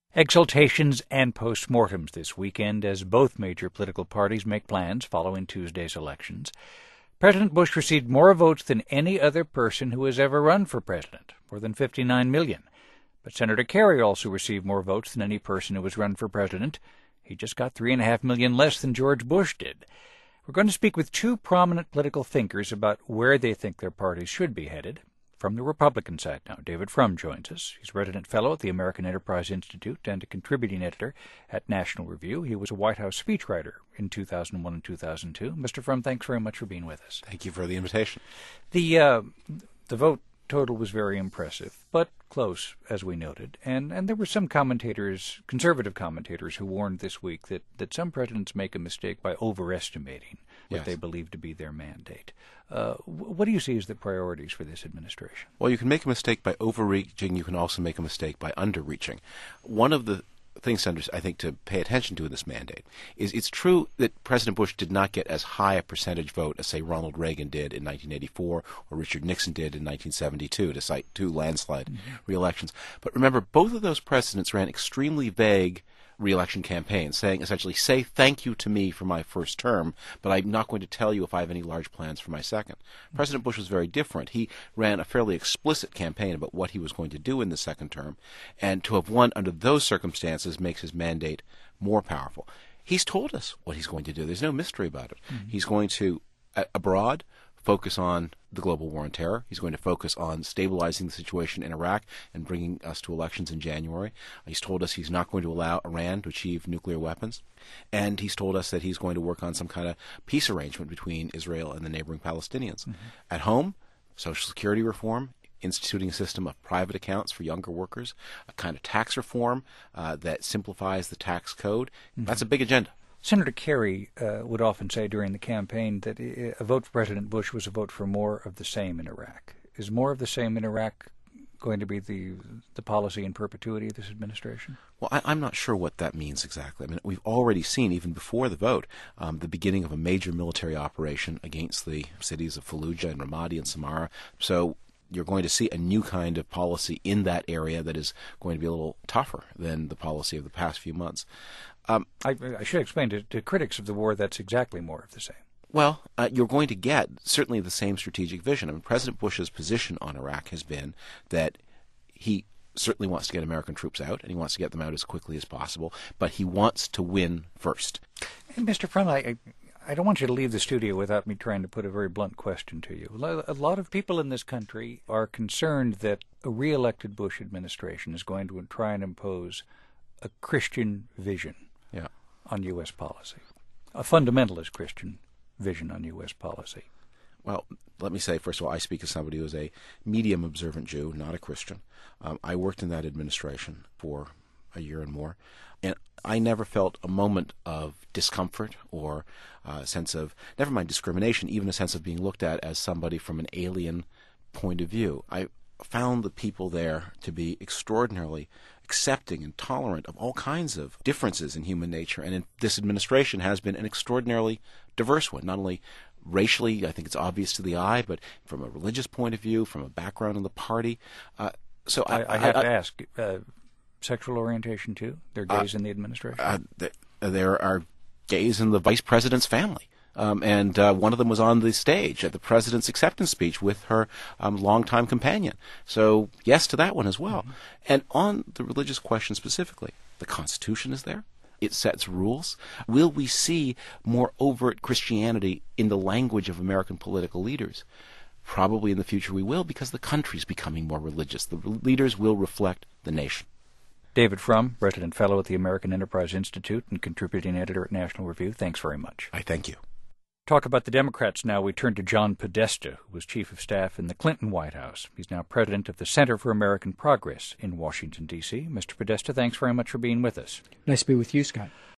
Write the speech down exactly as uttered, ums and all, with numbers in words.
Exultations and postmortems this weekend as both major political parties make plans following Tuesday's elections. President Bush received more votes than any other person who has ever run for president, more than fifty-nine million. But Senator Kerry also received more votes than any person who has run for president. He just got three and a half million less than George Bush did. We're going to speak with two prominent political thinkers about where they think their parties should be headed. From the Republican side now, David Frum joins us. He's resident fellow at the American Enterprise Institute and a contributing editor at National Review. He was a White House speechwriter in two thousand one and two thousand two. Mister Frum, thanks very much for being with us. Thank you for the invitation. The uh, the vote total was very impressive, but close, as we noted. And and there were some commentators, conservative commentators, who warned this week that, that some presidents make a mistake by overestimating what yes. they believe to be their mandate. Uh, what do you see as the priorities for this administration? Well, you can make a mistake by overreaching. You can also make a mistake by underreaching. One of the things, I think, to pay attention to in this mandate is it's true that President Bush did not get as high a percentage vote as, say, Ronald Reagan did in nineteen eighty-four or Richard Nixon did in nineteen seventy-two, to cite two landslide mm-hmm. re-elections. But remember, both of those presidents ran extremely vague re-election campaigns, saying essentially, say thank you to me for my first term, but I'm not going to tell you if I have any large plans for my second. Mm-hmm. President Bush was very different. He ran a fairly explicit campaign about what he was going to do in the second term, and to have won under those circumstances makes his mandate more powerful. He's told us what he's going to do. There's no mystery about it. Mm-hmm. He's going to, uh, abroad, focus on the global war on terror. He's going to focus on stabilizing the situation in Iraq and bringing us to elections in January. He's told us he's not going to allow Iran to achieve nuclear weapons. And he's told us that he's going to work on some kind of peace arrangement between Israel and the neighboring Palestinians. Mm-hmm. At home, Social Security reform, instituting a system of private accounts for younger workers, a kind of tax reform uh, that simplifies the tax code. Mm-hmm. That's a big agenda. Senator Kerry uh, would often say during the campaign that a vote for President Bush was a vote for more of the same in Iraq. Is more of the same in Iraq going to be the the policy in perpetuity of this administration? Well, I, I'm not sure what that means exactly. I mean, we've already seen, even before the vote, um, the beginning of a major military operation against the cities of Fallujah and Ramadi and Samarra. So you're going to see a new kind of policy in that area that is going to be a little tougher than the policy of the past few months. Um, I, I should explain to, to critics of the war that's exactly more of the same. Well, uh, you're going to get certainly the same strategic vision. I mean, President Bush's position on Iraq has been that he certainly wants to get American troops out, and he wants to get them out as quickly as possible, but he wants to win first. And Mister Frum, I, I don't want you to leave the studio without me trying to put a very blunt question to you. A lot of people in this country are concerned that a re-elected Bush administration is going to try and impose a Christian vision yeah. on U S policy, a fundamentalist Christian vision on U S policy. Well, let me say, first of all, I speak as somebody who is a medium observant Jew, not a Christian. Um, I worked in that administration for a year and more, and I never felt a moment of discomfort or a sense of, never mind discrimination, even a sense of being looked at as somebody from an alien point of view. I found the people there to be extraordinarily accepting and tolerant of all kinds of differences in human nature. And in, this administration has been an extraordinarily diverse one, not only racially, I think it's obvious to the eye, but from a religious point of view, from a background in the party. Uh, so I, I, I have I, to I, ask, uh, sexual orientation too? There are gays uh, in the administration? Uh, th- there are gays in the vice president's family. Um, and uh, one of them was on the stage at the president's acceptance speech with her um, longtime companion. So yes to that one as well. Mm-hmm. And on the religious question specifically, the Constitution is there. It sets rules. Will we see more overt Christianity in the language of American political leaders? Probably in the future we will, because the country's becoming more religious. The leaders will reflect the nation. David Frum, resident fellow at the American Enterprise Institute and contributing editor at National Review, thanks very much. I thank you. Talk about the Democrats now. We turn to John Podesta, who was chief of staff in the Clinton White House. He's now president of the Center for American Progress in Washington, D C Mister Podesta, thanks very much for being with us. Nice to be with you, Scott.